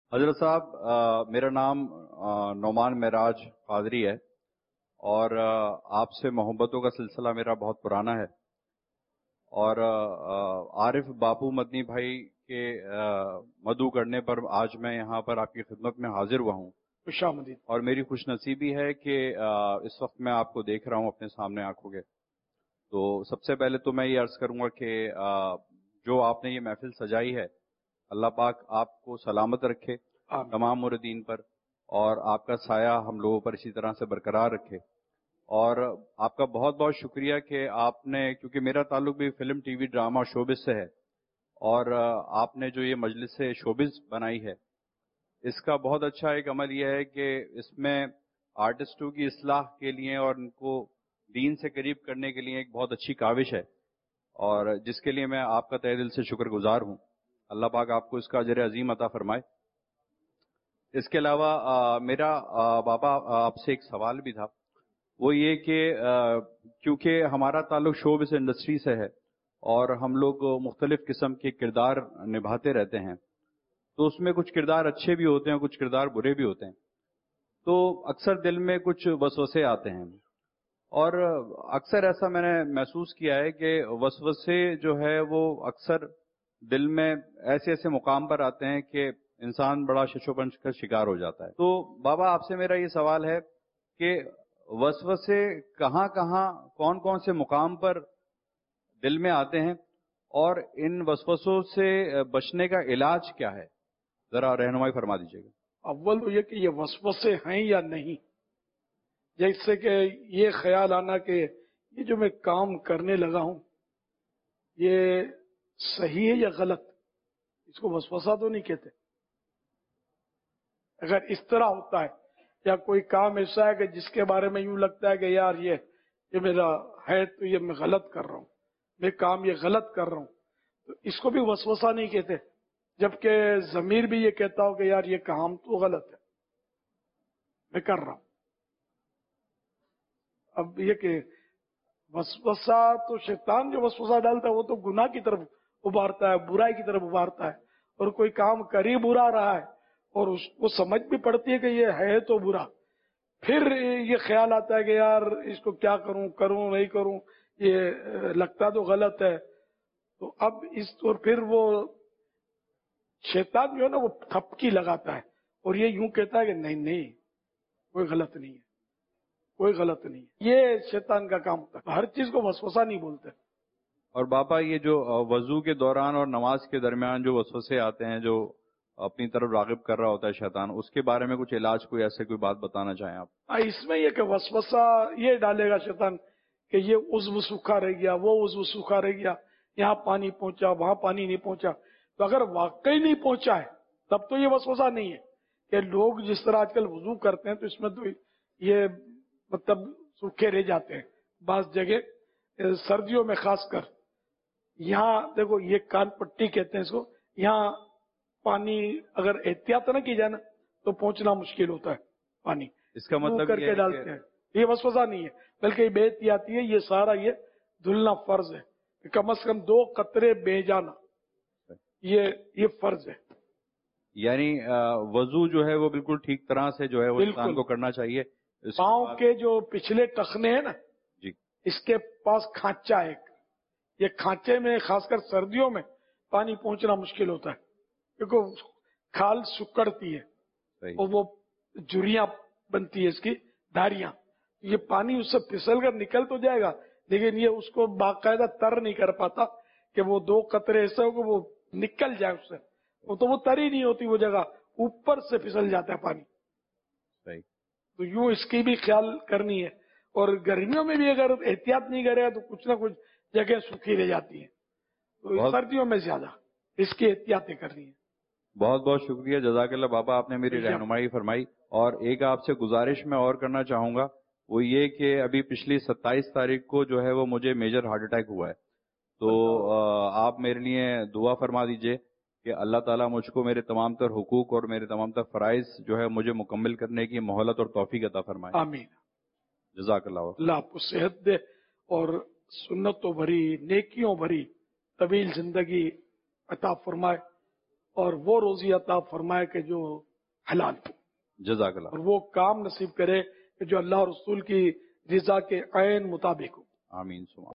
حضرت صاحب میرا نام نعمان معراج قادری ہے اور آپ سے محبتوں کا سلسلہ میرا بہت پرانا ہے اور عارف باپو مدنی بھائی کے مدعو کرنے پر آج میں یہاں پر آپ کی خدمت میں حاضر ہوا ہوں. خوش آمدید. اور میری خوش نصیبی ہے کہ اس وقت میں آپ کو دیکھ رہا ہوں اپنے سامنے آنکھوں کے. تو سب سے پہلے تو میں یہ عرض کروں گا کہ جو آپ نے یہ محفل سجائی ہے اللہ پاک آپ کو سلامت رکھے تمام مردین پر اور آپ کا سایہ ہم لوگوں پر اسی طرح سے برقرار رکھے. اور آپ کا بہت بہت شکریہ کہ آپ نے، کیونکہ میرا تعلق بھی film TV drama showbiz سے ہے اور آپ نے جو یہ مجلس شوبز بنائی ہے اس کا بہت اچھا ایک عمل یہ ہے کہ اس میں آرٹسٹوں کی اصلاح کے لیے اور ان کو دین سے قریب کرنے کے لیے ایک بہت اچھی کاوش ہے اور جس کے لیے میں آپ کا تہہ دل سے شکر گزار ہوں. اللہ پاک آپ کو اس کا اجر عظیم عطا فرمائے. اس کے علاوہ میرا بابا آپ سے ایک سوال بھی تھا، وہ یہ کہ کیونکہ ہمارا تعلق شوبز انڈسٹری سے ہے اور ہم لوگ مختلف قسم کے کردار نبھاتے رہتے ہیں، تو اس میں کچھ کردار اچھے بھی ہوتے ہیں، کچھ کردار برے بھی ہوتے ہیں. تو اکثر دل میں کچھ وسوسے آتے ہیں اور اکثر ایسا میں نے محسوس کیا ہے کہ وسوسے جو ہے وہ اکثر دل میں ایسے ایسے مقام پر آتے ہیں کہ انسان بڑا شش و پنج کا شکار ہو جاتا ہے. تو بابا آپ سے میرا یہ سوال ہے کہ وسوسے کہاں کہاں کون کون سے مقام پر دل میں آتے ہیں اور ان وسوسوں سے بچنے کا علاج کیا ہے، ذرا رہنمائی فرما دیجیے گا. اول تو یہ کہ یہ وسوسے ہیں یا نہیں. جیسے کہ یہ خیال آنا کہ یہ جو میں کام کرنے لگا ہوں یہ صحیح ہے یا غلط، اس کو وسوسہ تو نہیں کہتے. اگر اس طرح ہوتا ہے یا کوئی کام ایسا ہے کہ جس کے بارے میں یوں لگتا ہے کہ یار یہ میرا ہے تو یہ میں غلط کر رہا ہوں، میں کام یہ غلط کر رہا ہوں، تو اس کو بھی وسوسہ نہیں کہتے. جبکہ ضمیر بھی یہ کہتا ہو کہ یار یہ کام تو غلط ہے میں کر رہا ہوں. اب یہ کہ وسوسہ تو شیطان جو وسوسہ ڈالتا ہے وہ تو گناہ کی طرف ابھارتا ہے، برائی کی طرف ابھارتا ہے. اور کوئی کام کر ہی برا رہا ہے اور اس کو سمجھ بھی پڑتی ہے کہ یہ ہے تو برا، پھر یہ خیال آتا ہے کہ یار اس کو کیا کروں نہیں کروں، یہ لگتا تو غلط ہے. تو اب اور پھر وہ شیطان جو ہے نا وہ تھپکی لگاتا ہے اور یہ یوں کہتا ہے کہ نہیں کوئی غلط نہیں ہے، کوئی غلط نہیں ہے. یہ شیطان کا کام ہوتا ہے، ہر چیز کو وسوسہ نہیں بولتے. اور بابا یہ جو وضو کے دوران اور نماز کے درمیان جو وسوسے آتے ہیں جو اپنی طرف راغب کر رہا ہوتا ہے شیطان، اس کے بارے میں کچھ علاج کوئی ایسے کوئی بات بتانا چاہیں آپ؟ اس میں یہ کہ وسوسہ یہ ڈالے گا شیطان کہ یہ عضو سوکھا رہ گیا، وہ عضو سوکھا رہ گیا، یہاں پانی پہنچا وہاں پانی نہیں پہنچا. تو اگر واقعی نہیں پہنچا ہے تب تو یہ وسوسہ نہیں ہے. کہ لوگ جس طرح آج کل وضو کرتے ہیں تو اس میں تو یہ مطلب سوکھے رہ جاتے ہیں بعض جگہ، سردیوں میں خاص کر. یہاں دیکھو یہ کان پٹی کہتے ہیں اس کو، یہاں پانی اگر احتیاط نہ کی جائے نا تو پہنچنا مشکل ہوتا ہے. پانی اس کا مطلب کر کے ڈالتے ہیں، یہ وسوسہ نہیں ہے بلکہ یہ بے احتیاطی ہے. یہ سارا یہ دھلنا فرض ہے کہ کم از کم 2 قطرے بہ جانا، یہ فرض ہے. یعنی وضو جو ہے وہ بالکل ٹھیک طرح سے جو ہے وہ انسان کو کرنا چاہیے. پاؤں کے جو پچھلے ٹخنے ہیں نا جی، اس کے پاس کھانچا ہے، یہ کھانچے میں خاص کر سردیوں میں پانی پہنچنا مشکل ہوتا ہے کیونکہ کھال سکڑتی ہے اور وہ جھریاں بنتی ہے اس کی دھاریاں. یہ پانی اس سے پھسل کر نکل تو جائے گا لیکن یہ اس کو باقاعدہ تر نہیں کر پاتا کہ وہ 2 قطرے ایسے ہو کہ وہ نکل جائے اس سے. تو وہ تر ہی نہیں ہوتی وہ جگہ، اوپر سے پھسل جاتا ہے پانی. تو یوں اس کی بھی خیال کرنی ہے. اور گرمیوں میں بھی اگر احتیاط نہیں کرے گا تو کچھ نہ کچھ جگہ سوکھی رہ جاتی ہیں. تو سردیوں میں زیادہ اس کی احتیاطیں کرنی ہیں. بہت بہت شکریہ، جزاک اللہ بابا، آپ نے میری رہنمائی فرمائی. اور ایک آپ سے گزارش میں اور کرنا چاہوں گا، وہ یہ کہ ابھی پچھلی 27 تاریخ کو جو ہے وہ مجھے میجر ہارٹ اٹیک ہوا ہے. تو آپ میرے لیے دعا فرما دیجئے کہ اللہ تعالیٰ مجھ کو میرے تمام تر حقوق اور میرے تمام تر فرائض جو ہے مجھے مکمل کرنے کی مہلت اور توفیق عطا فرمائے. آمین. جزاک اللہ. اللہ آپ کو صحت دے اور سنتوں بھری نیکیوں بھری طویل زندگی عطا فرمائے اور وہ روزی عطا فرمائے کہ جو حلال ہو، جزاک اللہ. اور وہ کام نصیب کرے کہ جو اللہ اور رسول کی رضا کے عین مطابق ہو. آمین.